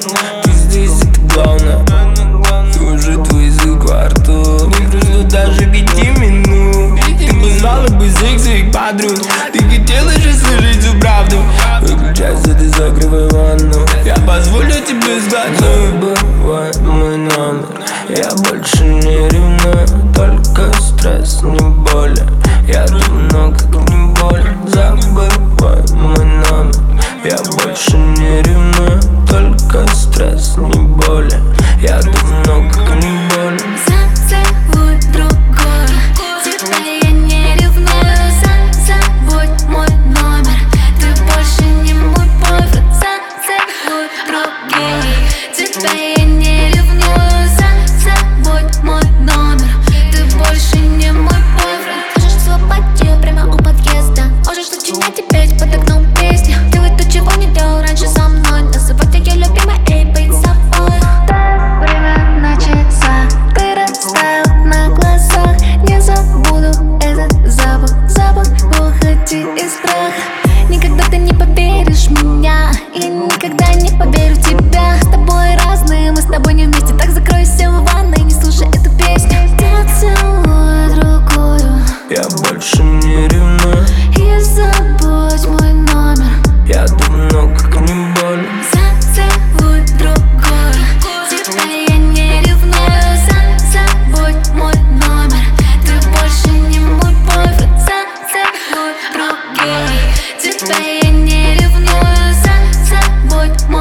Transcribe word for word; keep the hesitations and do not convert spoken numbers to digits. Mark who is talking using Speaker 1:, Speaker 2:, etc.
Speaker 1: Ты здесь, это главное. И уже твой язык во рту. Не прошло даже пяти минут. Ты позвала бы всех своих подруг. Ты хотела же слышать всю правду. Выключайся, ты закрывай ванну. Я позволю тебе сглотнуть. Забывай мой номер. Я больше не ревную. Только стресс, не боли. Я давно как не болен. Забывай мой номер. Я больше не ревную. Только стресс, не боли. Я давно как не болен.
Speaker 2: Зацелуй другую. Тебя я не ревную. Забудь мой номер. Ты больше не мой бойфренд. Зацелуй другую. Тебя я не ревную. Забудь мой номер. Ты больше не мой бойфренд. Можешь слопать ее прямо у подъезда. Можешь начинать и петь под окном песни. Делать то, чего не делал раньше со мной. Называть ее любимой и быть собой. Время на часах. Ты растаял на глазах. Не забуду этот запах. Запах похоти и страха. Никогда ты не поверишь в меня. Я никогда не поверю в тебя. С тобой разные, мы с тобой не вместе. Так закройся в ванной, не слушай эту песню. Поцелуй другую.
Speaker 1: Я больше не ревную.
Speaker 2: И забудь мой номер.
Speaker 1: Я давно как не болен.
Speaker 2: Зацелуй другую. Тебя я не ревную. Забудь мой номер. Ты больше не мой бойфренд. Зацелуй другую. Тебя я не ревную. Забудь мой